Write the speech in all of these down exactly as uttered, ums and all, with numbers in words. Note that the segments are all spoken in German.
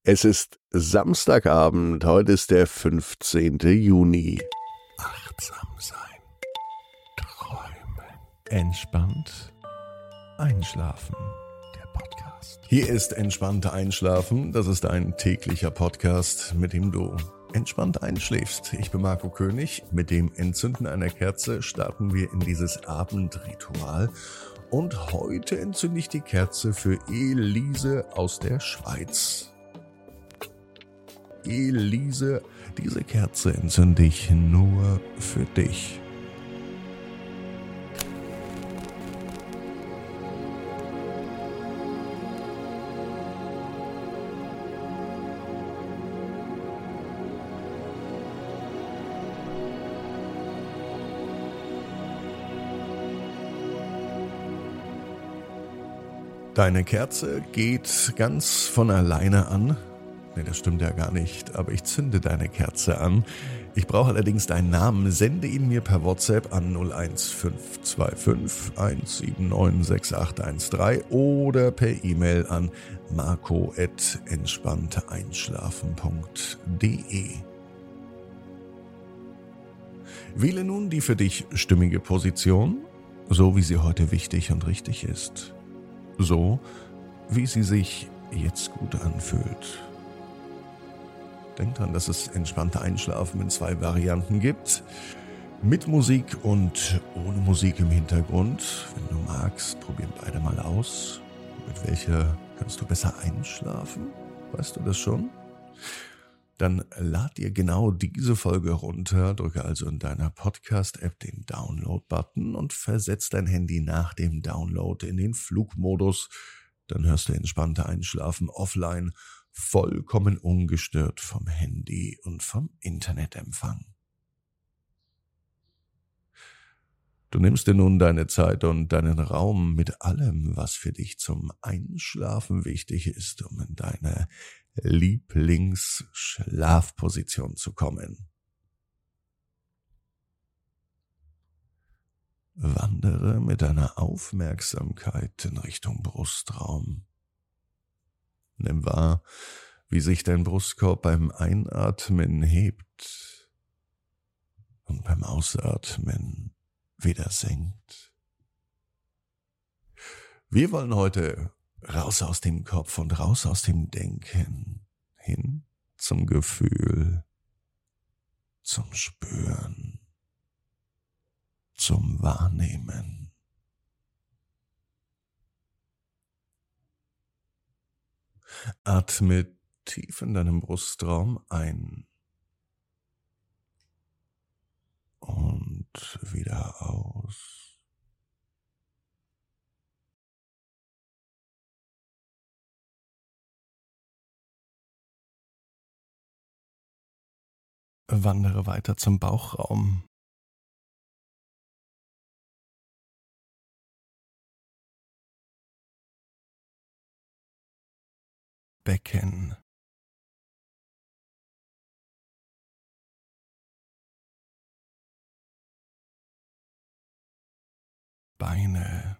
Es ist Samstagabend, heute ist der fünfzehnte Juni. Achtsam sein, träumen, entspannt einschlafen. Der Podcast. Hier ist Entspannt Einschlafen. Das ist ein täglicher Podcast, mit dem du entspannt einschläfst. Ich bin Marco König. Mit dem Entzünden einer Kerze starten wir in dieses Abendritual. Und heute entzünde ich die Kerze für Elise aus der Schweiz. Elise, diese Kerze entzünde ich nur für dich. Deine Kerze geht ganz von alleine an. Nee, das stimmt ja gar nicht, aber ich zünde deine Kerze an. Ich brauche allerdings deinen Namen. Sende ihn mir per WhatsApp an null eins fünf zwei fünf eins sieben neun sechs acht eins drei oder per E-Mail an marco at entspannteinschlafen punkt de. Wähle nun die für dich stimmige Position, so wie sie heute wichtig und richtig ist. So, wie sie sich jetzt gut anfühlt. Denk dran, dass es entspannte Einschlafen in zwei Varianten gibt. Mit Musik und ohne Musik im Hintergrund. Wenn du magst, probieren beide mal aus. Mit welcher kannst du besser einschlafen? Weißt du das schon? Dann lad dir genau diese Folge runter, drücke also in deiner Podcast-App den Download-Button und versetz dein Handy nach dem Download in den Flugmodus. Dann hörst du entspannte Einschlafen offline, vollkommen ungestört vom Handy und vom Internetempfang. Du nimmst dir nun deine Zeit und deinen Raum mit allem, was für dich zum Einschlafen wichtig ist, um in deine Lieblingsschlafposition zu kommen. Wandere mit deiner Aufmerksamkeit in Richtung Brustraum. Nimm wahr, wie sich dein Brustkorb beim Einatmen hebt und beim Ausatmen wieder senkt. Wir wollen heute raus aus dem Kopf und raus aus dem Denken, hin zum Gefühl, zum Spüren, zum Wahrnehmen. Atme tief in deinem Brustraum ein und wieder aus. Wandere weiter zum Bauchraum. Becken. Beine.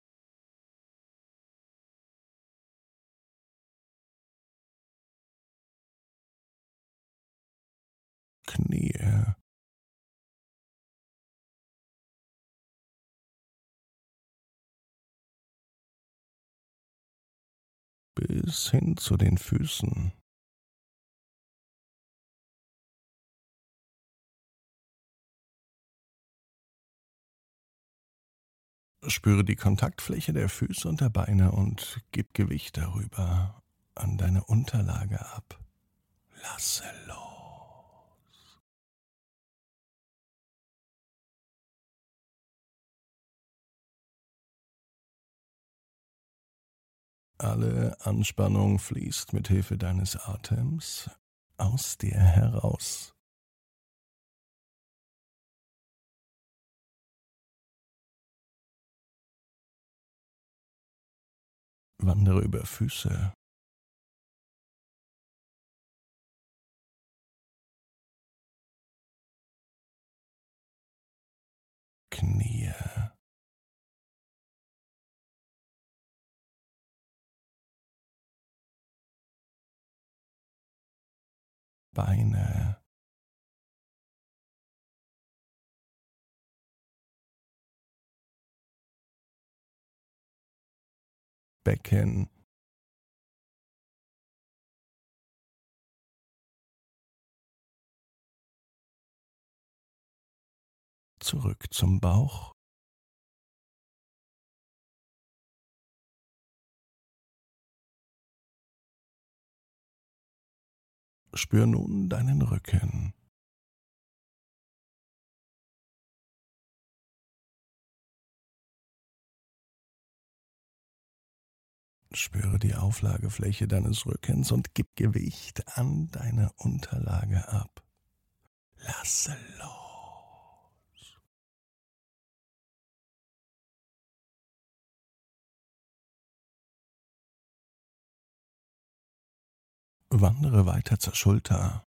Knie. Bis hin zu den Füßen. Spüre die Kontaktfläche der Füße und der Beine und gib Gewicht darüber an deine Unterlage ab. Lasse los. Alle Anspannung fließt mit Hilfe deines Atems aus dir heraus. Wandere über Füße, Knie, Beine, Becken, zurück zum Bauch, spür nun deinen Rücken. Spüre die Auflagefläche deines Rückens und gib Gewicht an deine Unterlage ab. Lasse los. Wandere weiter zur Schulter.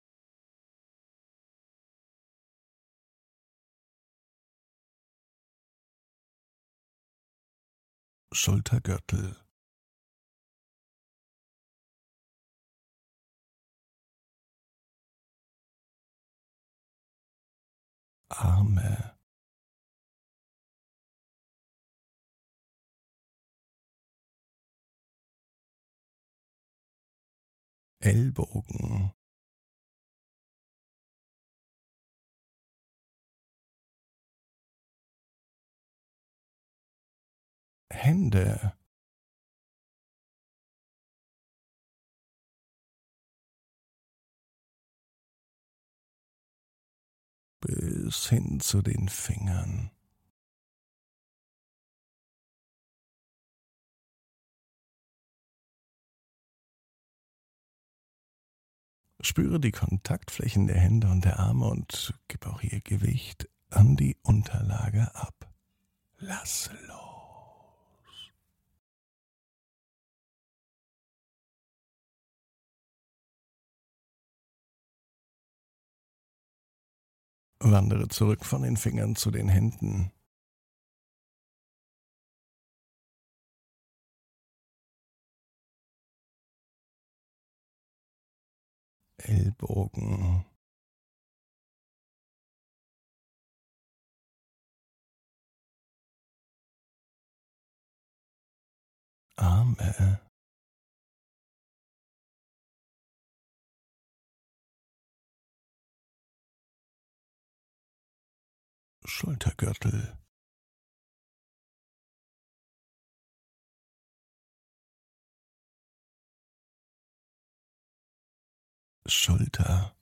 Schultergürtel. Arme. Ellbogen. Hände. Bis hin zu den Fingern. Spüre die Kontaktflächen der Hände und der Arme und gib auch ihr Gewicht an die Unterlage ab. Lass los. Wandere zurück von den Fingern zu den Händen. Ellbogen. Arme. Schultergürtel. Schulter.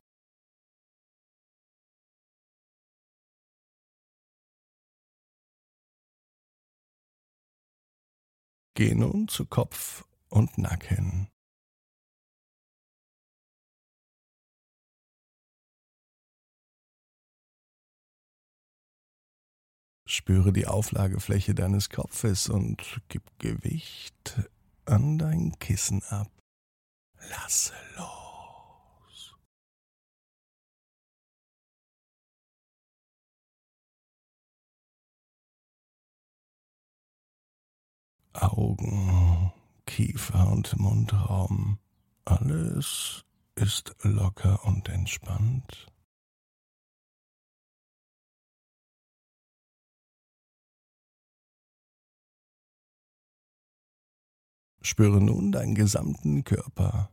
Geh nun zu Kopf und Nacken. Spüre die Auflagefläche deines Kopfes und gib Gewicht an dein Kissen ab. Lasse los. Augen, Kiefer und Mundraum. Alles ist locker und entspannt. Spüre nun deinen gesamten Körper.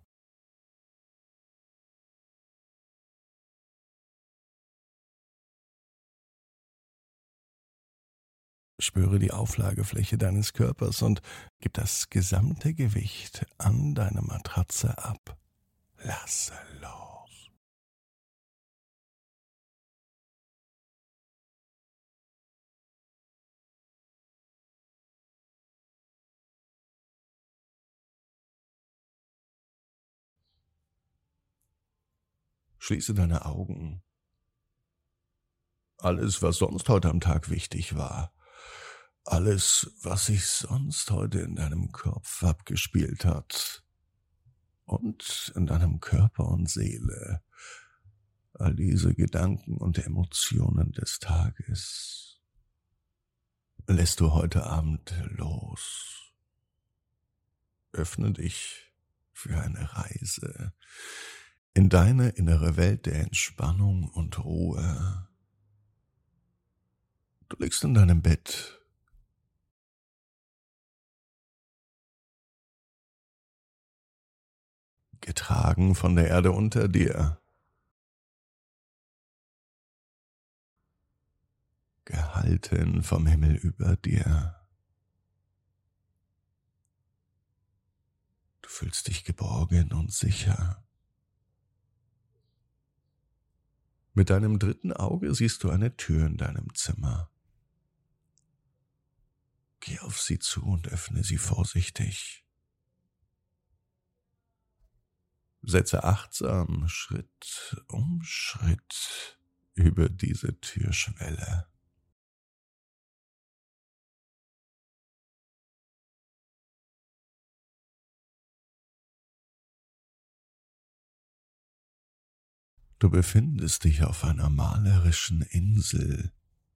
Spüre die Auflagefläche deines Körpers und gib das gesamte Gewicht an deine Matratze ab. Lasse los. Schließe deine Augen. Alles, was sonst heute am Tag wichtig war, alles, was sich sonst heute in deinem Kopf abgespielt hat und in deinem Körper und Seele, all diese Gedanken und Emotionen des Tages, lässt du heute Abend los. Öffne dich für eine Reise in deine innere Welt der Entspannung und Ruhe. Du liegst in deinem Bett, getragen von der Erde unter dir, gehalten vom Himmel über dir. Du fühlst dich geborgen und sicher. Mit deinem dritten Auge siehst du eine Tür in deinem Zimmer. Geh auf sie zu und öffne sie vorsichtig. Setze achtsam Schritt um Schritt über diese Türschwelle. Du befindest dich auf einer malerischen Insel,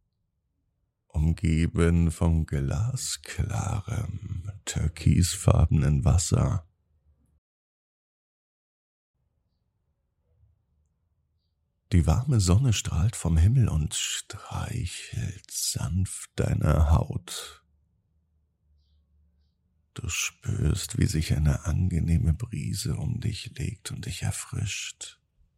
umgeben von glasklarem, türkisfarbenen Wasser. Die warme Sonne strahlt vom Himmel und streichelt sanft deine Haut. Du spürst, wie sich eine angenehme Brise um dich legt und dich erfrischt.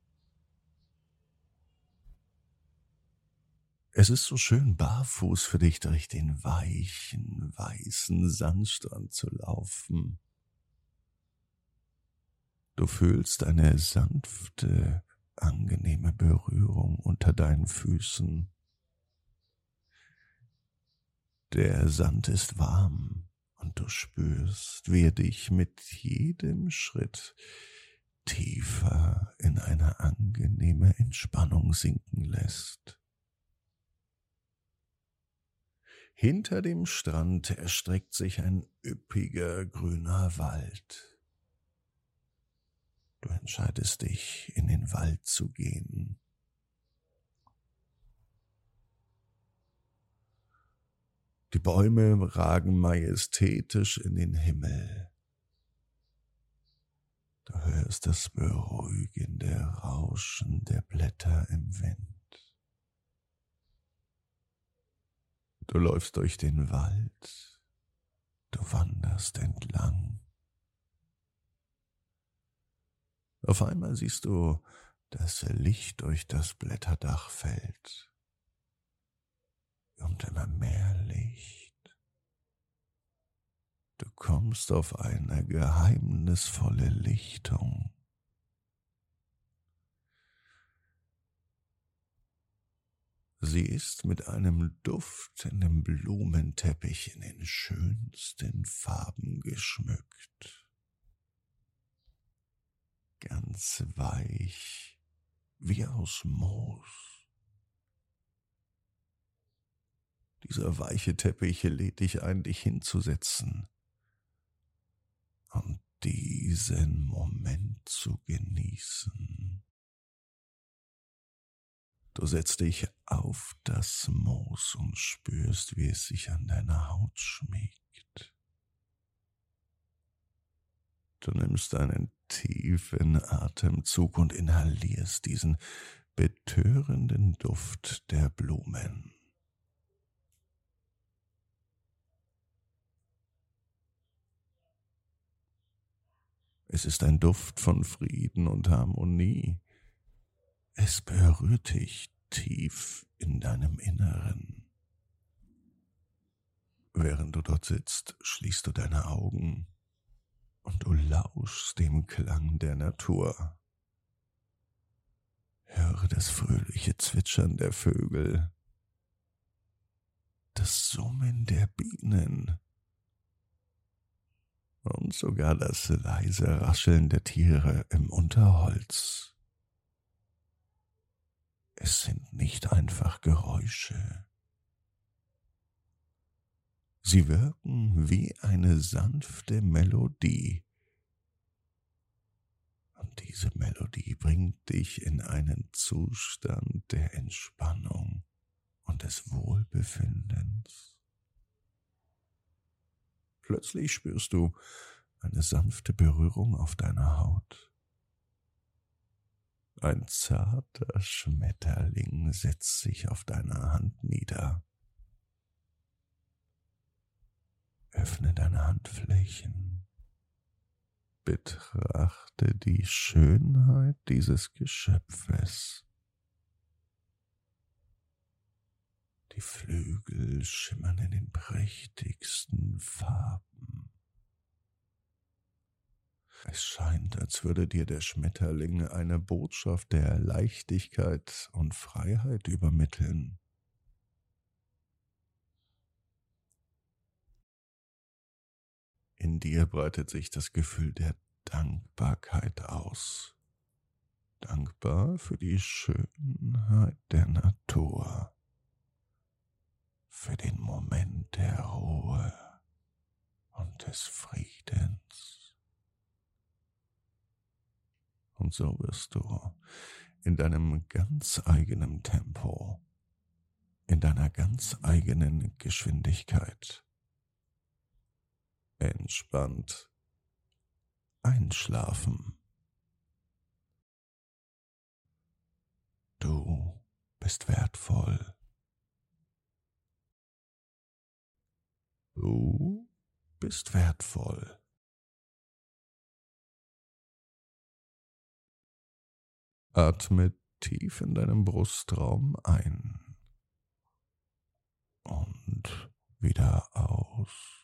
Es ist so schön, barfuß für dich durch den weichen, weißen Sandstrand zu laufen. Du fühlst eine sanfte, angenehme Berührung unter deinen Füßen. Der Sand ist warm und du spürst, wie er dich mit jedem Schritt tiefer in eine angenehme Entspannung sinken lässt. Hinter dem Strand erstreckt sich ein üppiger grüner Wald. Du entscheidest dich, in den Wald zu gehen. Die Bäume ragen majestätisch in den Himmel. Du hörst das beruhigende Rauschen der Blätter im Wind. Du läufst durch den Wald, du wanderst entlang. Auf einmal siehst du, dass Licht durch das Blätterdach fällt und immer mehr Licht. Du kommst auf eine geheimnisvolle Lichtung. Sie ist mit einem duftenden Blumenteppich in den schönsten Farben geschmückt. Ganz weich, wie aus Moos. Dieser weiche Teppich lädt dich ein, dich hinzusetzen und diesen Moment zu genießen. Du setzt dich auf das Moos und spürst, wie es sich an deiner Haut schmiegt. Du nimmst einen tiefen Atemzug und inhalierst diesen betörenden Duft der Blumen. Es ist ein Duft von Frieden und Harmonie. Es berührt dich tief in deinem Inneren. Während du dort sitzt, schließt du deine Augen und du lauschst dem Klang der Natur. Höre das fröhliche Zwitschern der Vögel, das Summen der Bienen und sogar das leise Rascheln der Tiere im Unterholz. Es sind nicht einfach Geräusche. Sie wirken wie eine sanfte Melodie. Und diese Melodie bringt dich in einen Zustand der Entspannung und des Wohlbefindens. Plötzlich spürst du eine sanfte Berührung auf deiner Haut. Ein zarter Schmetterling setzt sich auf deiner Hand nieder. Öffne deine Handflächen. Betrachte die Schönheit dieses Geschöpfes. Die Flügel schimmern in den prächtigsten Farben. Es scheint, als würde dir der Schmetterling eine Botschaft der Leichtigkeit und Freiheit übermitteln. In dir breitet sich das Gefühl der Dankbarkeit aus. Dankbar für die Schönheit der Natur, für den Moment der Ruhe und des Friedens. Und so wirst du in deinem ganz eigenen Tempo, in deiner ganz eigenen Geschwindigkeit entspannt einschlafen. Du bist wertvoll. Du bist wertvoll. Atme tief in deinem Brustraum ein und wieder aus.